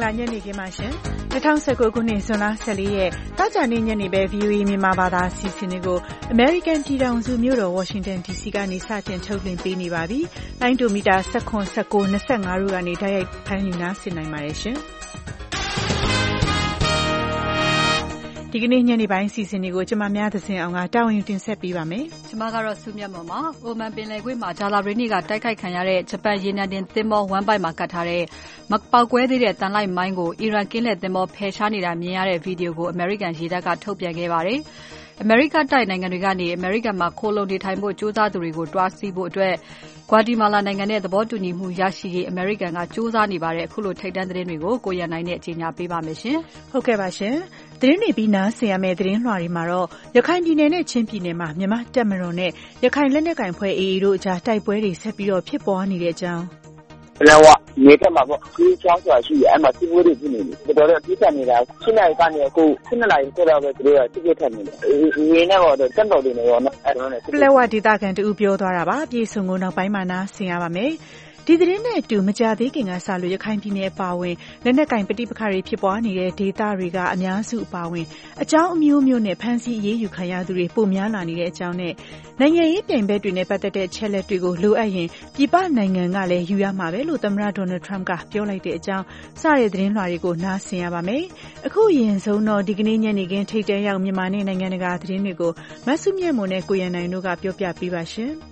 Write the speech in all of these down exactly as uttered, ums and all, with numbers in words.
ညနေခင်းပါရှင်၂၀၁၉ခုနှစ်ဇွန်လ၁၄ရက်တောကြာနေ့ညနေပဲ ဗွီအိုအေမြန်မာဘာသာအစီအစဉ်တွေကို American ပြည်ထောင်စုမြို့တော် Washington ဒီ စီ ကနေစတင်ထုတ်လွှင့်ပေးနေပါပြီ။လိုင်းဒိုမီတာ၁၇ ၁၉ ၂၅တို့ကနေတိုက်ရိုက်ဖမ်းယူနားဆင်နိုင်ပါတယ်ရှင်။ဒီကနေ့ညနေပိုင်းစီစဉ်တွေကိုကျမများသဇင်အောင်ကတာဝန်ယူတင်ဆက်ပေးပါမယ်။ကျမကတော့စုမြတ်မော်ပါ။အိုမန်ပင်လယ်ကွေ့မှာဂျာလာဘရီနီကတိုက်ခိုက်ခံရတဲ့ဂျပန်ရေနံတင်သင်္ဘောဝမ်းပိုက်မှာကတ်ထားတဲ့မပေါက်ကွဲသေးတဲ့တန်လိုက်မိုင်းကိုအီရန်ကင်းလက်သင်္ဘောဖယ်ရှားနေတာမြင်ရတဲ့ဗီဒီယိုကိုအမေရိကန်ရေတပ်ကထုတ်ပြန်ခဲ့ပါတယ်။အမေရိကတိုက်နိုင်ငံတွေကနေအမေရိကန်မှာခိုးလုံနေထိုင်ဖို့ကြိုးစားသူတွေကိုတွားဆီးဖို့အတွက်ဂွာတီမာလာနိုင်ငံနဲ့သဘောတူညီမှုရရှိရေးအမေရိကန်ကကြိုးစားနေပါတယ်အခုလိုထိပ်တန်းသတင်းတွေကိုကိုရန်နိုင်နဲ့အကြေညာပေးပါမယ်ရှင်ဟုတ်ကဲ့ပါရှင်သတင်းတွေပြီးနားဆင်ရမယ့်သတင်းလွှာတွေမှာတော့ရခိုင်ပြည်နယ်နဲ့ချင်းပြည်နယ်မှာမြန်မာတပ်မတော်နဲ့ရခိုင်လက်နက်ကိုင်ဖွဲ့ အေအေ တို့အကြားတိုက်ပွဲတွေဆက်ပြီးတော့ဖြစ်ပွားနေတဲ့အကြောင်းแล้วว่าနေတက်မှာပေါ့ဒီချောင်းဆိုတာရှိတယ်အဲ့မှာစီးပွားရေးဖြစ်နေတယ်တော်တော်ပြည့်စက်နေတာရှင်းနိုင်ကနေအခုရှင်းနိုင်ဆိုတော့ပဲသူတို့ကစစ်စစ်ထက်နေတယ်ရင်းနဲ့တော့တက်တော်တွေနေရောနော်အဲ့တော့လည်းပလက်ဝဒေသခံတူပြောသွားတာပါပြည်စုံကိုနောက်ပိုင်းမှာနားဆင်ရပါမယ်ဒီသတင်းနဲ့အတူမကြသေးခင်ကစလို့ရခိုင်ပြည်နယ်အပါအဝင်လက်နက်ကင်ပဋိပက္ခတွေဖြစ်ပွားနေတဲ့ဒေသတွေကအများစုအပါအဝင်အကြောင်းအမျိုးမျိုးနဲ့ဖမ်းဆီးအရေးယူခံရသူတွေပိုများလာနေတဲ့အကြောင်းနဲ့နိုင်ငံရေးပြိုင်ဘက်တွေနဲ့ပတ်သက်တဲ့ချက်လက်တွေကိုလိုအပ်ရင်ပြည်ပနိုင်ငံကလည်းယူရမှာပဲလို့သမ္မတဒေါ်နယ်ထရမ့်ကပြောလိုက်တဲ့အကြောင်းစတဲ့သတင်းလွှာတွေကိုနားဆင်ရပါမယ်။အခုရင်ဆုံးတော့ဒီကနေ့ညနေခင်းထိပ်တန်းရောက်မြန်မာနဲ့နိုင်ငံတကာသတင်းတွေကိုမဆုမြတ်မွန်နဲ့ကိုရန်နိုင်တို့ကပြောပြပေးပါရှင်။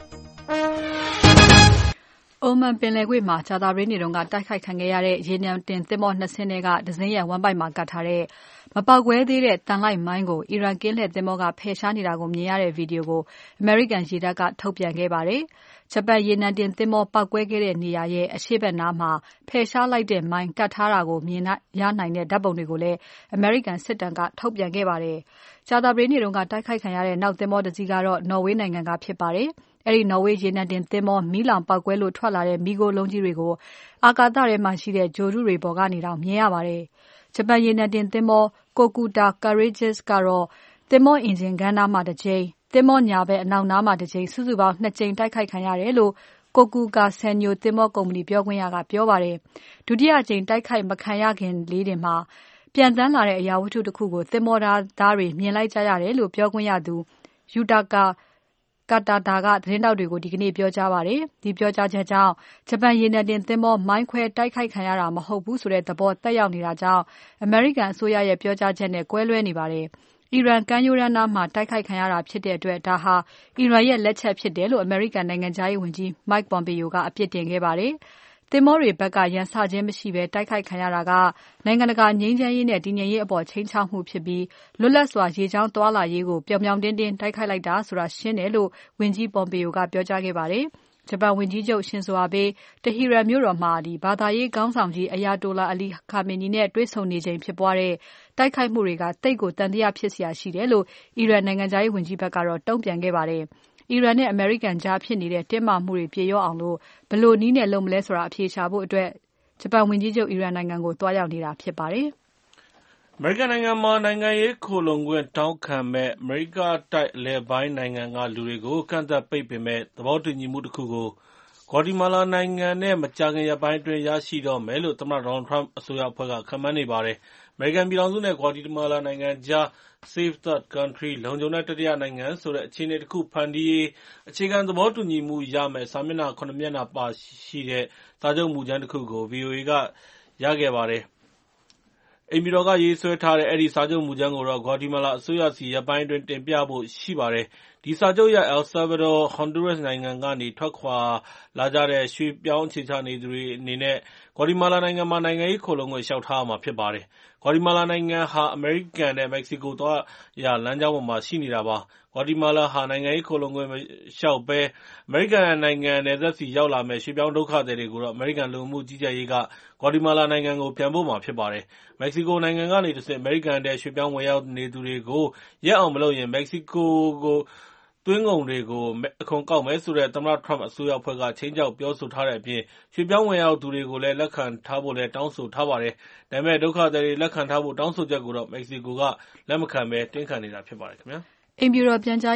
အိုမန်ပင်လယ်ကွေ့မှာဂျာတာဘရီနေတုန်းကတိုက်ခိုက်ခံခဲ့ရတဲ့ရေနံတင်သင်္ဘောနှစ်စင်းကဒဇင်းရဲ့ဝမ်းပိုက်မှာကတ်ထားတဲ့မပေါက်ကွဲသေးတဲ့တန်လိုက်မိုင်းကိုအီရန်ကင်းလက်သင်္ဘောကဖယ်ရှားနေတာကိုမြင်ရတဲ့ဗီဒီယိုကိုအမေရိကန်ရေတပ်ကထုတ်ပြန်ခဲ့ပါတယ်။ဂျပန်ရေနံတင်သင်္ဘောပေါက်ကွဲခဲ့တဲ့နေရာရဲ့အရှေ့ဘက်နားမှာဖယ်ရှားလိုက်တဲ့မိုင်းကတ်ထားတာကိုမြင်ရနိုင်တဲ့ဓာတ်ပုံတွေကိုလည်းအမေရိကန်စစ်တပ်ကထုတ်ပြန်ခဲ့ပါတယ်။ဂျာတာဘရီနေတုန်းကတိုက်ခိုက်ခံရတဲ့နောက်သင်္ဘောတစ်စီးကတော့နော်ဝေးနိုင်ငံကဖြစ်ပါတယ်။အဲဒီနော်ဝေးရေနံတင်သင်္ဘောမီးလောင်ပေါက်ကွဲလို့ထွက်လာတဲ့မီးခိုးလုံးကြီးတွေကိုအာကာသထဲမှာရှိတဲ့ဂြိုဟ်တုတွေပေါ်ကနေတောင်မြင်ရပါတယ်။ဂျပန်ရေနံတင်သင်္ဘော Kokuta Courageous ကတော့သင်္ဘောအင်ဂျင်ခန်းနားမှာတစ်ကြိမ်သင်္ဘောညာဘက်အနောက်နားမှာတစ်ကြိမ်စုစုပေါင်းနှစ်ကြိမ်တိုက်ခိုက်ခံရတယ်လို့ Kokuka Sanyo သင်္ဘောကုမ္ပဏီပြောခွင့်ရကပြောပါတယ်။ဒုတိယအကြိမ်တိုက်ခိုက်မခံရခင်လေးတင်မှာပြန်တန်းလာတဲ့အရာဝတ္ထုတစ်ခုကိုသင်္ဘောသားတွေမြင်လိုက်ကြရတယ်လို့ပြောခွင့်ရသူ Yutakaကာတာတာကသတင်းတောက်တွေကိုဒီကနေ့ပြောကြားပါတယ်။ဒီပြောကြားချက်ကြောင့်ဂျပန်ရေနံတင်သင်္ဘောမိုင်းခွဲတိုက်ခိုက်ခံရတာမဟုတ်ဘူးဆိုတဲ့သဘောတက်ရောက်နေတာကြောင့်အမေရိကန်အစိုးရရဲ့ပြောကြားချက်နဲ့ကွဲလွဲနေပါတယ်။အီရန်ကမ်းရိုးတန်းနားမှာတိုက်ခိုက်ခံရတာဖြစ်တဲ့အတွက်ဒါဟာအီရန်ရဲ့လက်ချက်ဖြစ်တယ်လို့အမေရိကန်နိုင်ငံခြားရေးဝန်ကြီး Mike Pompeo ကအပြစ်တင်ခဲ့ပါတယ်။သင်္ဘောတွေဘက်ကရန်စခြင်းမရှိဘဲတိုက်ခိုက်ခံရတာကနိုင်ငံတကာငြိမ်းချမ်းရေးနဲ့တည်ငြိမ်ရေးအပေါ်ချိန်ချောက်မှုဖြစ်ပြီးလွတ်လပ်စွာရေကြောင်းသွားလာရေးကိုပြောင်ပြောင်တင်းတင်းတိုက်ခိုက်လိုက်တာဆိုတာရှင်းတယ်လို့ဝန်ကြီး Pompeo ကပြောကြားခဲ့ပါတယ်။ဂျပန်ဝန်ကြီးချုပ်ရှင်ဇိုအာဘေးတဟီရန်မြို့တော်မှာဒီဘာသာရေးခေါင်းဆောင်ကြီးအယာတိုလာအလီခါမီနီနဲ့တွေ့ဆုံနေချိန်ဖြစ်ပွားတဲ့တိုက်ခိုက်မှုတွေကတိတ်ကိုတန်တရားဖြစ်စရာရှိတယ်လို့အီရန်နိုင်ငံခြားရေးဝန်ကြီးဘက်ကတော့တုံ့ပြန်ခဲ့ပါတယ်။အီရန်နဲ့အမေရိကန်ကြားဖြစ်နေတဲ့တင်းမာမှုတွေပြေလျော့အောင်လို့ဘယ်လိုနည်းနဲ့လုပ်မလဲဆိုတာအဖြေရှာဖို့အတွက်ဂျပန်ဝန်ကြီးချုပ်အီရန်နိုင်ငံကိုတွားရောက်နေတာဖြစ်ပါတယ်။အမေရိကန်နိုင်ငံမှာနိုင်ငံရေးခိုလှုံခွင့်တောင်းခံမဲ့အမေရိကတိုက်အလယ်ပိုင်းနိုင်ငံကလူတွေကိုကန့်သတ်ပိတ်ပင်မဲ့သဘောတူညီမှုတစ်ခုကိုဂွာတီမာလာနိုင်ငံနဲ့မကြာခင်ရက်ပိုင်းအတွင်းရရှိတော့မယ်လို့သမ္မတဒေါ်နယ်ထရမ့်အစိုးရအဖွဲ့ကခန့်မှန်းနေပါတယ်။အမေရိကန်ပြည်ထောင်စုနဲ့ဂွာတီမာလာနိုင်ငံကြား Safe Third Country လုံခြုံတဲ့တတိယနိုင်ငံဆိုတဲ့အခြေအနေတစ်ခုဖန်တီးရေးအခြေခံသဘောတူညီမှုရမယ်စာမျက်နှာခုနှစ်မျက်နှာပါရှိတဲ့စာချုပ်မူကြမ်းတစ်ခုကို ဗီအိုအေ ကရခဲ့ပါတယ်။အိမ်ဖြူတော်ကရေးဆွဲထားတဲ့အဲဒီစာချုပ်မူကြမ်းကိုတော့ဂွာတီမာလာအစိုးရဆီရက်ပိုင်းအတွင်းတင်ပြဖို့ရှိပါတယ်။ဒီစာချုပ်အရ El Salvador, Honduras နိုင်ငံကနေထွက်ခွာလာကြတဲ့ရွှေ့ပြောင်းအခြေချနေသူတွေအနေနဲ့ဂွာတီမာလာနိုင်ငံမှာနိုင်ငံရေးခိုလှုံခွင့်လျှောက်ထားရမှာဖြစ်ပါတယ်။ဂွာတီမာလာနိုင်ငံဟာအမေရိကန်နဲ့မက္ကဆီကိုသွားရလမ်းကြောင်းပေါ်မှာရှိနေတာပါ။ဂွာတီမာလာဟာနိုင်ငံရေးခိုလှုံခွင့်မလျှောက်ဘဲအမေရိကန်နိုင်ငံနယ်စပ်ဆီရောက်လာမယ့်ရွှေ့ပြောင်းဒုက္ခသည်တွေကိုတော့အမေရိကန်လူဝင်မှုကြီးကြပ်ရေးကဂွာတီမာလာနိုင်ငံကိုပြန်ပို့မှာဖြစ်ပါတယ်။မက္ကဆီကိုနိုင်ငံကနေတဆင့်အမေရိကန်ထဲရွှေ့ပြောင်းဝင်ရောက်နေသူတွေကိုရက်အောင်မလုပ်ရင်မက္ကဆီကိုကိုသွင်းကုန်တွေကိုအခွန်ကောက်မယ်ဆိုတဲ့သမ္မတထရမ့်အစိုးရအဖွဲ့ကခြိမ်းခြောက်ပြောဆိုထားတဲ့အပြင်ရွှေ့ပြောင်းဝင်ရောက်သူတွေကိုလည်းလက်ခံထားဖို့လည်းတောင်းဆိုထားပါတယ်။ဒါပေမဲ့ဒုက္ခသည်တွေလက်ခံထားဖို့တောင်းဆိုချက်ကိုတော့မက္ကဆီကိုကလက်မခံဘဲတင်းခံနေတာဖြစ်ပါတယ်ခင်ဗျာ။အိမ်ဖြူတော်ပြန်ကြားရေး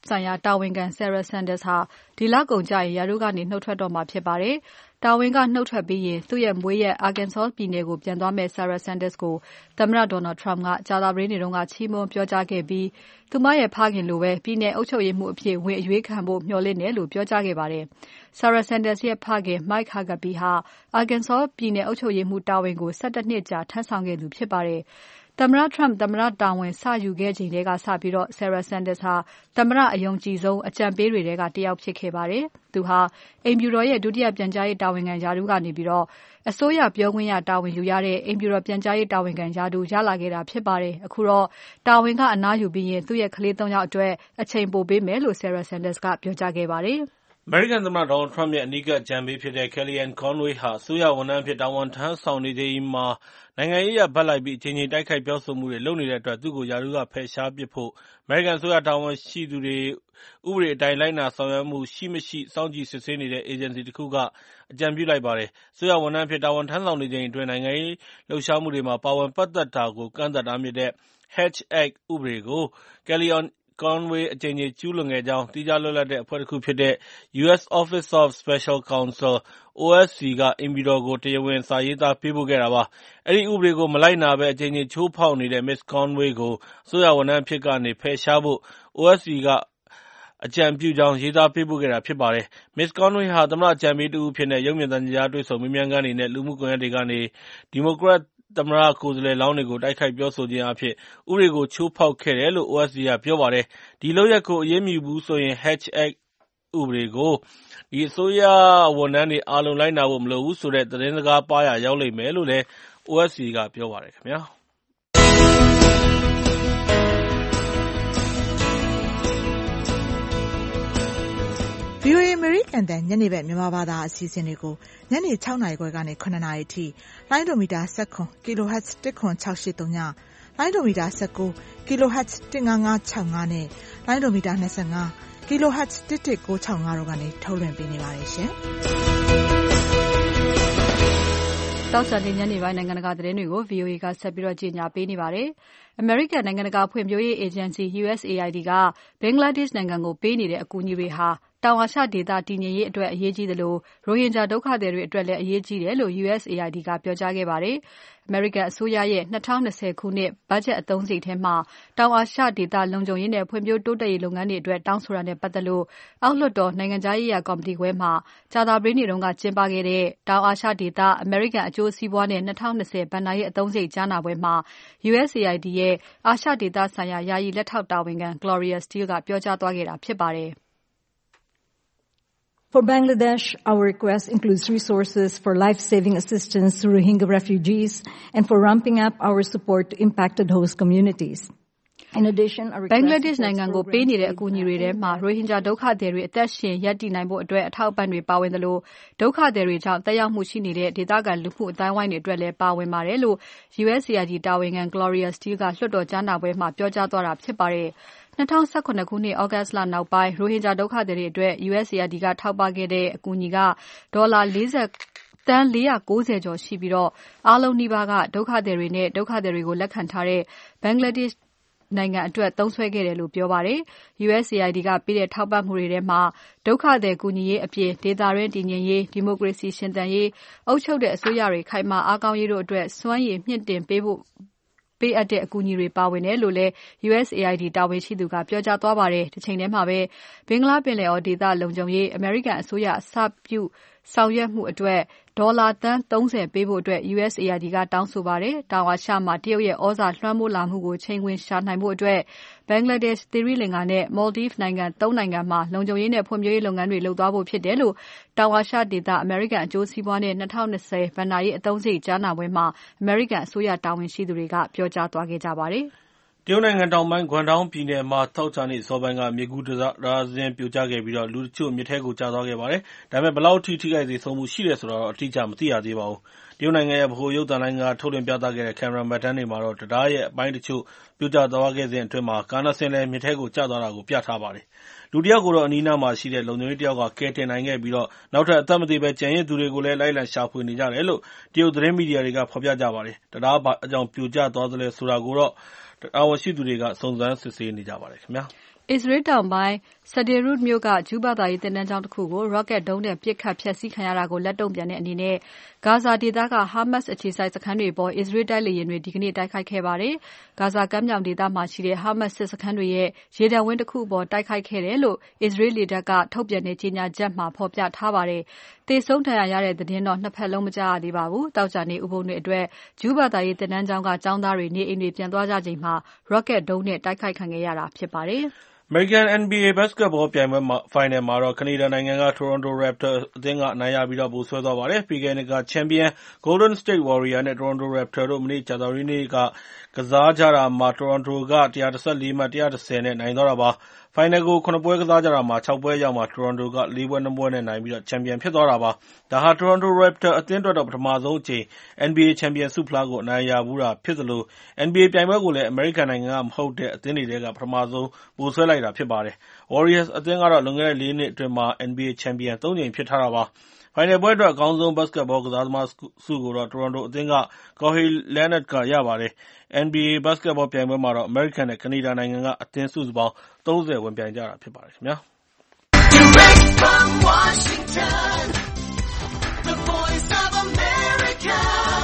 ဆိုင်ရာတာဝန်ခံ Sarah Sanders ဟာဒီလကုန်ကျရင်ရာထူးကနေနှုတ်ထွက်တော့မှာဖြစ်ပါတယ်။တာဝန်ကနှုတ်ထွက်ပြီးရင်သူ့ရဲ့မွေးရပ် Arkansas ပြည်နယ်ကိုပြန်သွားမယ့် Sarah Sanders ကိုသမ္မတ Donald Trump ကကြာသပတေးနေ့ကချီးမွမ်းပြောကြားခဲ့ပြီးသူမရဲ့ဖခင်လိုပဲပြည်နယ်အုပ်ချုပ်ရေးမှူးအဖြစ်ဝင်အရွေးခံဖို့မျှော်လင့်တယ်လို့ပြောကြားခဲ့ပါတယ်။ Sarah Sanders ရဲ့ဖခင် Mike Huckabee ဟာ Arkansas ပြည်နယ်အုပ်ချုပ်ရေးမှူးတာဝန်ကို၁၁နှစ်ကြာထမ်းဆောင်ခဲ့သူဖြစ်ပါတယ်။သမ္မတ Trump သမ္မတတာဝန်စယူခဲ့ချိန်ထဲကစပြီး Sarah Sanders ဟာသမ္မတအယုံကြည်ဆုံးအကြံပေးတွေထဲကတယောက်ဖြစ်ခဲ့ပါတယ်။သူဟာအိမ်ဖြူတော်ရဲ့ဒုတိယပြန်ကြားရေးတာဝန်ခံရာထူးကနေပြီးတော့အစိုးရပြောခွင့်ရတာဝန်ယူရတဲ့အိမ်ဖြူတော်ပြန်ကြားရေးတာဝန်ခံရာထူးရလာခဲ့တာဖြစ်ပါတယ်။အခုတော့တာဝန်ကအနားယူပြီးရင်သူ့ရဲ့ကလေးသုံးယောက်အတွက်အချိန်ပိုပေးမယ်လို့ Sarah Sanders ကပြောကြားခဲ့ပါတယ်။အမေရိကန်သမ္မတ Donald Trump ရဲ့အနီးကပ်အကြံပေးဖြစ်တဲ့ Kellyanne Conway ဟာအစိုးရဝန်ထမ်းအဖြစ်တာဝန်ထမ်းဆောင်နေချိန်မှာနိုင်ငံရေးအရဘက်လိုက်ပြီးအကြိမ်ကြိမ်တိုက်ခိုက်ပြောဆိုမှုတွေလုပ်နေတဲ့အတွက်သူ့ကိုရာထူးကဖယ်ရှားပစ်ဖို့အမေရိကန်အစိုးရတာဝန်ရှိသူတွေဥပဒေအတိုင်းလိုက်နာဆောင်ရွက်မှုရှိမရှိစောင့်ကြည့်စစ်ဆေးနေတဲ့အေဂျင်စီတစ်ခုကအကြံပြုလိုက်ပါတယ်။အစိုးရဝန်ထမ်းအဖြစ်တာဝန်ထမ်းဆောင်နေချိန်အတွင်းနိုင်ငံရေးလှုပ်ရှားမှုတွေမှာပါဝင်ပတ်သက်တာကိုကန့်သတ်တားမြစ်တဲ့ Hatch Act ဥပဒေကို Kellyanne Conway အကြိမ်ကြိမ်ကျူးလွန်ခဲ့ကြောင်းသီးခြားလွတ်လပ်တဲ့အဖွဲ့တစ်ခုဖြစ်တဲ့ U S Office of Special Counsel O S C ကအိမ်ဖြူတော်ကိုတရားဝင်စာရေးသားပေးပို့ခဲ့တာပါ။အဲဒီဥပဒေကိုမလိုက်နာဘဲအကြိမ်ကြိမ်ချိုးဖောက်နေတဲ့ Miz Conway ကိုအစိုးရဝန်ထမ်းအဖြစ်ကနေဖယ်ရှားဖို့ O S C ကအကြံပြုကြောင်းရေးသားပေးပို့ခဲ့တာဖြစ်ပါတယ်။ Miz Conway ဟာသမ္မတအကြံပေးတစ်ဦးအဖြစ်နဲ့ရုပ်မြင်သံကြားတွေ့ဆုံမေးမြန်းခန်းတွေနဲ့လူမှုကွန်ရက်တွေကနေဒီမိုကရက်သမ္မတကိုယ်စားလှယ်လောင်းတွေကိုတိုက်ခိုက်ပြောဆိုခြင်းအားဖြင့်ဥပဒေကိုချိုးဖောက်ခဲ့တယ်လို့ O S C ကပြောပါတယ်။ဒီလုပ်ရပ်ကိုအရေးမယူဘူးဆိုရင် Hatch Act ဥပဒေကိုဒီအစိုးရဝန်ထမ်းတွေအားလုံးလိုက်နာဖို့မလိုဘူးဆိုတဲ့သတင်းစကားပါးရာရောက်လိမ့်မယ်လို့လည်း O S C ကပြောပါတယ်ခင်ဗျာ။ VOA အမေရိကန်တန်ညနေဘက်မြန်မာဘာသာအစီအစဉ်တွေကိုညနေ၆နာရီခွဲကနေ၇နာရီအထိလိုင်းဒိုမီတာ၁၇ kHz တစ်ခွန်၆၈၃ညလိုင်းဒိုမီတာ၁၉ kHz တစ်ငါးငါး၆၅နဲ့လိုင်းဒိုမီတာ၂၅ kHz တစ်တစ်ကိုး၆၅တို့ကနေထုတ်လွှင့်ပေးနေပါတယ်ရှင်။တောက်ချန်တဲ့ညနေပိုင်းနိုင်ငံတကာသတင်းတွေကို VOA ကဆက်ပြီးတော့ကြီးညာပေးနေပါတယ်။ American နိုင်ငံတကာဖွံ့ဖြိုးရေး Agency U S A I D က Bangladesh နိုင်ငံကိုပေးနေတဲ့အကူအညီတွေဟာတောင်အာရှဒေသတည်ငြိမ်ရေးအတွက်အရေးကြီးသလိုရိုဟင်ဂျာဒုက္ခသည်တွေအတွက်လည်းအရေးကြီးတယ်လို့ U S A I D ကပြောကြားခဲ့ပါတယ်။ American အစိုးရရဲ့၂၀၂၀ခုနှစ်ဘတ်ဂျက်အသုံးစရိတ်ထဲမှာတောင်အာရှဒေသလုံခြုံရေးနဲ့ဖွံ့ဖြိုးတိုးတက်ရေးလုပ်ငန်းတွေအတွက်တောင်းဆိုတာနဲ့ပတ်သက်လို့အောက်လွှတ်တော်နိုင်ငံခြားရေးရာကော်မတီခွဲမှာကြာသပတေးနေ့ကကျင်းပခဲ့တဲ့တောင်အာရှဒေသ American အကျိုးစီးပွားနဲ့၂၀၂၀ဘဏ္ဍာရေးအသုံးစရိတ်ကြားနာပွဲမှာ U S A I D ရဲ့အာရှဒေသဆိုင်ရာယာယီလက်ထောက်တာဝန်ခံ Gloria Steele ကပြောကြားသွားခဲ့တာဖြစ်ပါတယ်။ For Bangladesh, our request includes resources for life-saving assistance to Rohingya refugees and for ramping up our support to impacted host communities. In addition, our request Bangladesh နိုင်ငံကိုပေးနေတဲ့အကူအညီတွေထဲမှာ Rohingya ဒုက္ခသည်တွေအသက်ရှင်ရပ်တည်နိုင်ဖို့အတွက်အထောက်အပံ့တွေပါဝင်သလိုဒုက္ခသည်တွေကြောင့်သက်ရောက်မှုရှိနေတဲ့ဒေသခံလူမှုအတိုင်းအဝိုင်းတွေအတွက်လည်းပါဝင်ပါတယ်လို့ U S A I D တာဝန်ခံ Gloria Steele ကလွှတ်တော်ကြားနာပွဲမှာပြောကြားသွားတာဖြစ်ပါတယ်။၂၀၁၇ခုနှစ်သြဂုတ်လနောက်ပိုင်းရိုဟင်ဂျာဒုက္ခသည်တွေအတွက် U S A I D ကထောက်ပံ့ခဲ့တဲ့အကူအညီကဒေါ်လာသန်း၄၉၀ကျော်ရှိပြီးအားလုံးနီးပါးကဒုက္ခသည်တွေနဲ့ဒုက္ခသည်တွေကိုလက်ခံထားတဲ့ Bangladesh နိုင်ငံအတွက်သုံးစွဲခဲ့တယ်လို့ပြောပါတယ်။ U S A I D ကပေးတဲ့ထောက်ပံ့မှုတွေထဲမှာဒုက္ခသည်ကူညီရေးအပြင်ဒေသတွင်းတည်ငြိမ်ရေးဒီမိုကရေစီရှင်သန်ရေးအုပ်ချုပ်တဲ့အစိုးရတွေခိုင်မာအားကောင်းရေးတို့အတွက်စွမ်းရည်မြှင့်တင်ပေးဖို့ပေးအပ်တဲ့အကူအညီတွေပါဝင်တယ်လို့လည်း U S A I D တာဝန်ရှိသူကပြောကြားသွားပါတယ်။တစ်ချိန်တည်းမှာပဲဘင်္ဂလားပင်လယ်အော်ဒေသလုံခြုံရေးအမေရိကန်အစိုးရအစပြုဆောင်ရွက်မှုအတွက်ဒေါ်လာသန်းသုံးဆယ်ပေးဖို့အတွက် U S A I D ကတောင်းဆိုပါတယ်။တောင်အာရှမှာတရုတ်ရဲ့ဩဇာလွှမ်းမိုးလာမှုကိုချိန်ခွင်ရှာနိုင်ဖို့အတွက် Bangladesh, သီရိလင်္ကာနဲ့ Maldives နိုင်ငံသုံးနိုင်ငံမှာလုံခြုံရေးနဲ့ဖွံ့ဖြိုးရေးလုပ်ငန်းတွေလုပ်သွားဖို့ဖြစ်တယ်လို့တောင်အာရှဒေသအမေရိကန်အကျိုးစီးပွားနဲ့၂၀၂၀ဘဏ္ဍာရေးအသုံးစရိတ်ကြားနာပွဲမှာအမေရိကန်အစိုးရတာဝန်ရှိသူတွေကပြောကြားသွားခဲ့ကြပါတယ်။တရုတ်နိုင်ငံတောင်ပိုင်း Guangdong ပြည်နယ်မှာသောကြာနေ့အစောပိုင်းကမြေကူးတံတားစင်းပြိုကျခဲ့ပြီးလူတချို့မြစ်ထဲကိုကျသွားခဲ့ပါတယ်။ဒါပေမဲ့ဘယ်လောက်အထိထိခိုက်သေဆုံးမှုရှိတယ်ဆိုတာတော့အတိအကျမသိရသေးပါဘူး။တရုတ်နိုင်ငံရဲ့ဗဟိုရုပ်သံလိုင်းကထုတ်လွှင့်ပြသခဲ့တဲ့ကင်မရာမှတ်တမ်းတွေမှာတော့တံတားရဲ့အပိုင်းတချို့ပြိုကျသွားခဲ့စဉ်အတွင်းကားနှစ်စင်းလည်းမြစ်ထဲကိုကျသွားတာကိုပြသထားပါတယ်။လူတယောက်ကိုတော့အနီးအနားမှာရှိတဲ့လုံခြုံရေးတယောက်ကကယ်တင်နိုင်ခဲ့ပြီးနောက်ထပ်အသက်မသေဘဲကျန်ရစ်သူတွေကိုလည်းလိုက်လံရှာဖွေနေကြတယ်လို့တရုတ်သတင်းမီဒီယာတွေကဖော်ပြကြပါတယ်။တံတားဘာကြောင့်ပြိုကျသွားသလဲဆိုတာကိုတော့တာဝန်ရှိသူတွေကစုံစမ်းစစ်ဆေးနေကြပါတယ်ခင်ဗျာ။အစ္စရေးတောင်ပိုင်း Sderot မြို့ကဂျူးဘာသာရေးသင်တန်းကျောင်းတစ်ခုကို rocket ဒုံးနဲ့ပစ်ခတ်ဖျက်ဆီးခံရတာကိုလက်တုံ့ပြန်တဲ့အနေနဲ့ ဂါဇာဒေသက Hamas အခြေစိုက်စခန်းတွေအပေါ်အစ္စရေးတိုက်လေယာဉ်တွေဒီကနေ့တိုက်ခိုက်ခဲ့ပါတယ်။ ဂါဇာကမ်းမြောင်ဒေသမှာရှိတဲ့ Hamas စစ်စခန်းတွေရဲ့ရေတပ်ဝင်းတစ်ခုအပေါ်တိုက်ခိုက်ခဲ့တယ်လို့ အစ္စရေးလေတပ်ကထုတ်ပြန်တဲ့ကြေညာချက်မှာဖော်ပြထားပါတယ်။သေဆုံးဒဏ်ရာရတဲ့သတင်းတော့နှစ်ဖက်လုံးမကြားရသေးပါဘူး။သောကြာနေ့ဥပုံတွေအတွက်ဂျူးဘာသာရေးသင်တန်းကျောင်းကကျောင်းသားတွေနေအိမ်တွေပြန်သွားကြချိန်မှာ rocket ဒုံးနဲ့တိုက်ခိုက်ခံခဲ့ရတာဖြစ်ပါတယ်။ American N B A ဘတ်စကတ်ဘောပြိုင်ပွဲဖိုင်နယ်မှာတော့ကနေဒါနိုင်ငံက Toronto Raptors အသင်းကအနိုင်ရပြီးဗိုလ်စွဲသွားပါတယ်။ ပြီးခဲ့တဲ့နှစ်ကချန်ပီယံ Golden State Warriors နဲ့ Toronto Raptors တို့မနေ့ကြာသပတေးနေ့ကကစားကြတာမှာ Toronto က one thirty-four မှတ် one ten နဲ့နိုင်သွားတာပါ။ ဖိုင်နယ်ကိုခုနစ်ပွဲကစားကြတာမှာ ၆ ပွဲအရောက်မှာ Toronto က ၄ ပွဲ ၂ ပွဲနဲ့နိုင်ပြီးချန်ပီယံဖြစ်သွားတာပါ။ ဒါဟာ Toronto Raptors အသင်းအတွက်တော့ပထမဆုံးအကြိမ် N B A ချန်ပီယံဆုဖလားကိုအနိုင်ရဖူးတာဖြစ်သလို N B A ပြိုင်ပွဲကိုလည်းအမေရိကန်နိုင်ငံကမဟုတ်တဲ့အသင်းတွေထဲကပထမဆုံးဗိုလ်စွဲလိုက်တာဖြစ်ပါတယ်။ Warriors အသင်းကတော့လွန်ခဲ့တဲ့လေးနှစ်အတွင်း N B A ချန်ပီယံ သုံး ကြိမ်ဖြစ်ထားတာပါ။ ဖိုင်နယ်ပွဲအတွက်အကောင်းဆုံးဘတ်စကတ်ဘောကစားသမားဆုကိုတော့ Toronto အသင်းက Kawhi Leonard ကရပါတယ်။ N B A ဘတ်စကတ်ဘောပြိုင်ပွဲမှာတော့အမေရိကန်နဲ့ကနေဒါနိုင်ငံကအသင်းစုစုပေါင်းသုံးဆယ်ဝင်ပြိုင်ကြတာဖြစ်ပါတယ်ခင်ဗျာ။ Direct from Washington, the voice of America,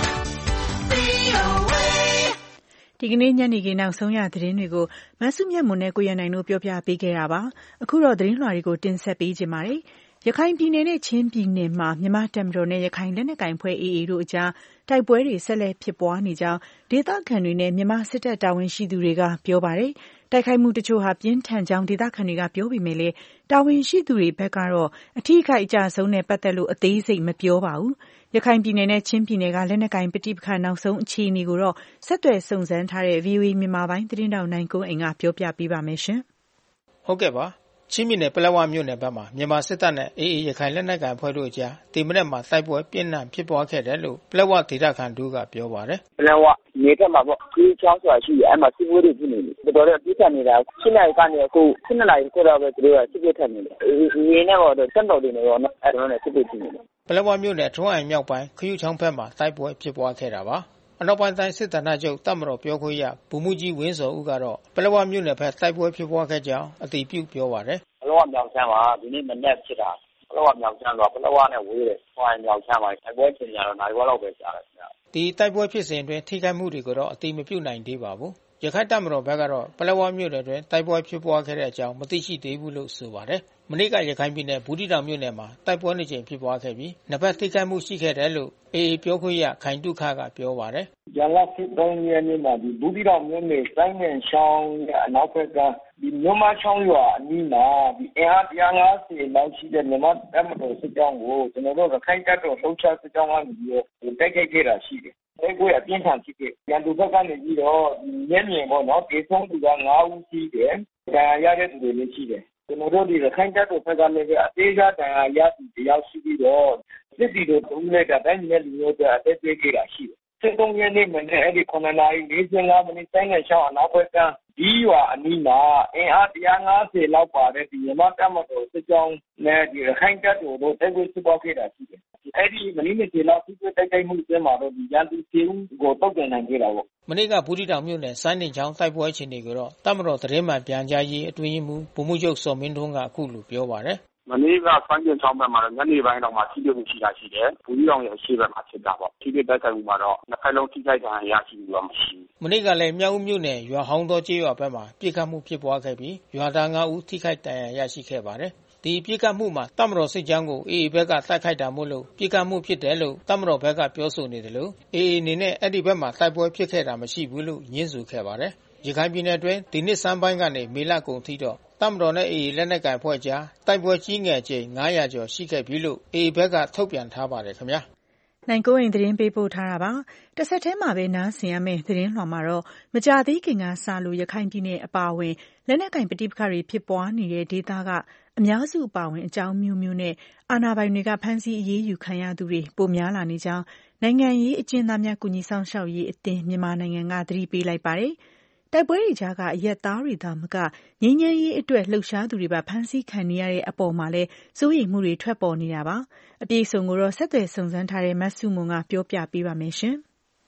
V O A ဒီကနေ့ညနေခင်းနောက်ဆုံးရသတင်းတွေကိုမဆုမြတ်မွန်နဲ့ကိုရန်နိုင်တို့ပြောပြပေးခဲ့တာပါ။အခုတော့သတင်းလွှာတွေကိုတင်ဆက်ပေးကြပါမယ်။ရခိုင်ပြည်နယ်နဲ့ချင်းပြည်နယ်မှာမြန်မာတပ်မတော်နဲ့ရခိုင်လက်နက်ကိုင်အဖွဲ့ A A တို့အကြားတိုက်ပွဲတွေဆက်လက်ဖြစ်ပွားနေကြောင်းဒေသခံတွေနဲ့မြန်မာစစ်တပ်တာဝန်ရှိသူတွေကပြောပါတယ်။တိုက်ခိုက်မှုတချို့ဟာပြင်းထန်ကြောင်းဒေသခံတွေကပြောပေမဲ့လည်းတာဝန်ရှိသူတွေဘက်ကတော့အထိအခိုက်အကျဆုံးနဲ့ပတ်သက်လို့အသေးစိတ်မပြောပါဘူး။ရခိုင်ပြည်နယ်နဲ့ချင်းပြည်နယ်ကလက်နက်ကိုင်ပဋိပက္ခနောက်ဆုံးအခြေအနေကိုတော့ဆက်သွယ်စုံစမ်းထားတဲ့ V O A မြန်မာပိုင်းသတင်းထောက်နိုင်ကွန်းအိန်ကပြောပြပေးပါမယ်ရှင်။ဟုတ်ကဲ့ပါ။ချင်းပြည်နယ်ပလက်ဝမြို့နယ်ဘက်မှာမြန်မာစစ်တပ်နဲ့ A A ရခိုင်လက်နက်ကိုင်အဖွဲ့တို့အကြားဒီမနက်မှာတိုက်ပွဲပြင်းထန်ဖြစ်ပွားခဲ့တယ်လို့ပလက်ဝဒေသခံတို့ကပြောပါတယ်။ပလက်ဝနေတက်မှာပေါ့ခီးချောင်းဆိုတာရှိတယ်အဲ့မှာစစ်ပွဲတွေဖြစ်နေတယ်တော်တော်ပြင်းထန်နေတာရှစ်နာရီကနေအခုခုနှစ်နာရီခွဲတော့ပဲသူတို့ကစစ်ပွဲထန်နေတယ်။ရင်းနဲ့တော့စက်တော်တွေနေတော့အဲ့တော့လည်းစစ်ပွဲဖြစ်နေတယ်။ပလက်ဝမြို့နယ်ထွန်းအိုင်မြောက်ပိုင်းခီးချောင်းဘက်မှာတိုက်ပွဲဖြစ်ပွားခဲ့တာပါ။အနောက်ပိုင်းတိုင်းစစ်ဌာနချုပ်တပ်မတော်ပြောခွင့်ရဗိုလ်မှူးကြီးဝင်းဇော်ဦးကတော့ပလက်ဝမြို့နယ်ဘက်တိုက်ပွဲဖြစ်ပွားခဲ့ကြောင်းအတည်ပြုပြောပါတယ်။ပလက်ဝမြောက်ချမ်းပါဒီနေ့မနေ့ဖြစ်တာပလက်ဝမြောက်ချမ်းတော့ပလက်ဝနဲ့ဝေးတယ်ထွန်းအိုင်မြောက်ချမ်းပါတိုက်ပွဲချိန်ကြတော့နိုင်ဝက်လောက်ပဲကြာတယ်ခင်ဗျ။ဒီတိုက်ပွဲဖြစ်စဉ်အတွင်းထိခိုက်မှုတွေကိုတော့အတည်မပြုနိုင်သေးပါဘူး။ရခိုင်တပ်မတော်ဘက်ကတော့ပလက်ဝမြို့နယ်တွင်တိုက်ပွဲဖြစ်ပွားခဲ့တဲ့အကြောင်းမသိရှိသေးဘူးလို့ဆိုပါတယ်။မနေ့ကရခိုင်ပြည်နယ်ဘူးသီးတောင်မြို့နယ်မှာတိုက်ပွဲနှစ်ကြိမ်ဖြစ်ပွားခဲ့ပြီးနှစ်ဖက်ထိခိုက်မှုရှိခဲ့တယ်လို့ A A ပြောခွင့်ရခိုင်တုခကပြောပါတယ်။ဇန်နဝါရီသုံးရက်နေ့မှာဒီဘူးသီးတောင်မြို့နယ်စိုင်းနယ်ချောင်းရဲ့အနောက်ဘက်ကဒီမြို့မချောင်းရွာအနီးမှာဒီအင်အားone fiftyလောက်ရှိတဲ့မြန်မာတပ်မတော်စစ်ကြောင်းကိုကျွန်တော်တို့ရခိုင်တပ်တော်လှုပ်ရှားစစ်ကြောင်းကနေပြီးတော့တိုက်ခိုက်ခဲ့တာရှိတယ်။တိုက်ပွဲအပြင်းထန်ဖြစ်ခဲ့ရန်သူဘက်ကနေပြီးတော့မျက်မြင်ပေါ့နော်ဒေဆုံးသူကfiveဦးရှိတယ်။ဒါရတဲ့သူတွေလည်းရှိတယ်။ကျွန်တော်တို့ဒီရခိုင်တပ်တော်ဘက်ကလည်းအသေးစားတန်ရာရသူတယောက်ရှိပြီးတော့စစ်တီတို့တူလိုက်တာတိုင်းနဲ့လူမျိုးတွေအသက်ပေးခဲ့တာရှိတယ်။သုံးရက်နေ့မှာလည်းအဲ့ဒီnineနာရီ၄၅မိနစ်တိုင်းနဲ့ရှောင်းအနောက်ဘက်ကဒီရွာအနီးမှာအင်အားone fiftyလောက်ပါတဲ့ဒီမြန်မာတပ်မတော်စစ်ကြောင်းနဲ့ဒီရခိုင်တပ်တော်တို့တိုက်ပွဲဖြစ်ပွားခဲ့တာရှိတယ်။အဲ့ဒီမိနစ်လောက်ဖြစ်တဲ့တိုက်ခိုက်မှုတွေမှာတော့ဒီရန်သူtenဦးကိုတုတ်တင်နိုင်ခဲ့တာပေါ့။မနေ့ကဘူးသီးတောင်မြို့နယ်စိုင်းတင်ချောင်းတိုက်ပွဲအခြေအနေကိုတော့တပ်မတော်သတင်းမှန်ပြန်ကြားရေးအတွင်းရေးမှူးဗိုလ်မှူးချုပ်စောမင်းထွန်းကအခုလိုပြောပါတယ်။မနေ့ကဆိုင်းကျင်ချောင်းဘက်မှာညနေပိုင်းတော့မှထိတွေ့မှုရှိတာရှိတယ်။ဘူးကြီးအောင်ရဲ့အရှိဘက်မှာဖြစ်တာပေါ့။ထိတွေ့တိုက်ခိုက်မှုမှာတော့နှစ်ဖက်လုံးထိခိုက်ဒဏ်ရာရရှိမှုတော့မရှိဘူး။မနေ့ကလည်းမြောက်ဦးမြို့နယ်ရွာဟောင်းတော်ကျေးရွာဘက်မှာပြစ်ခတ်မှုဖြစ်ပွားခဲ့ပြီးရွာသားfiveဦးထိခိုက်ဒဏ်ရာရရှိခဲ့ပါတယ်။ဒီပြစ်ခတ်မှုမှာတပ်မတော်စစ်ကြောင်းကို A A ဘက်ကတိုက်ခိုက်တာမို့လို့ပြစ်ခတ်မှုဖြစ်တယ်လို့တပ်မတော်ဘက်ကပြောဆိုနေတယ်လို့ A A အနေနဲ့အဲ့ဒီဘက်မှာတိုက်ပွဲဖြစ်ခဲ့တာမရှိဘူးလို့ညင်းဆိုခဲ့ပါတယ်။ရခိုင်ပြည်နယ်အတွင်းဒီနှစ်ဆန်းပိုင်းကနေမေလကုန်ထိတော့တပ်မတော်နဲ့ A A လက်နက်ကိုင်အဖွဲ့ကြားတိုက်ပွဲကြီးငယ်ချိန်five hundredကျော်ရှိခဲ့ပြီလို့ A A ဘက်ကထုတ်ပြန်ထားပါတယ်ခင်ဗျာ။နိုင်ကိုယ်ရင်သတင်းပေးပို့ထားတာပါ။တစ်ဆက်တည်းမှာပဲနားဆင်ရမယ့်သတင်းလွှာမှာတော့မကြသေးခင်ကစလို့ရခိုင်ပြည်နယ်အပါအဝင်လက်နက်ကင်ပဋိပက္ခတွေဖြစ်ပွားနေတဲ့ဒေသကအများစုအပါအဝင်အကြောင်းမျိုးမျိုးနဲ့အာဏာပိုင်တွေကဖမ်းဆီးအရေးယူခံရသူတွေပိုများလာနေကြောင်းနိုင်ငံရေးအကျဉ်းသားများကူညီဆောင်ရှောက်ရေးအသင်းမြန်မာနိုင်ငံကသတိပေးလိုက်ပါတယ်။တိုက်ပွဲတွေကြားကအရက်သားတွေသာမကငြိမ်းချမ်းရေးအတွက်လှုပ်ရှားသူတွေပါဖမ်းဆီးခံနေရတဲ့အပေါ်မှာလဲစိုးရိမ်မှုတွေထွက်ပေါ်နေတာပါ။အပြည့်အစုံကိုတော့ဆက်သွယ်စုံစမ်းထားတဲ့မဆုမွန်ကပြောပြပေးပါမယ်ရှင်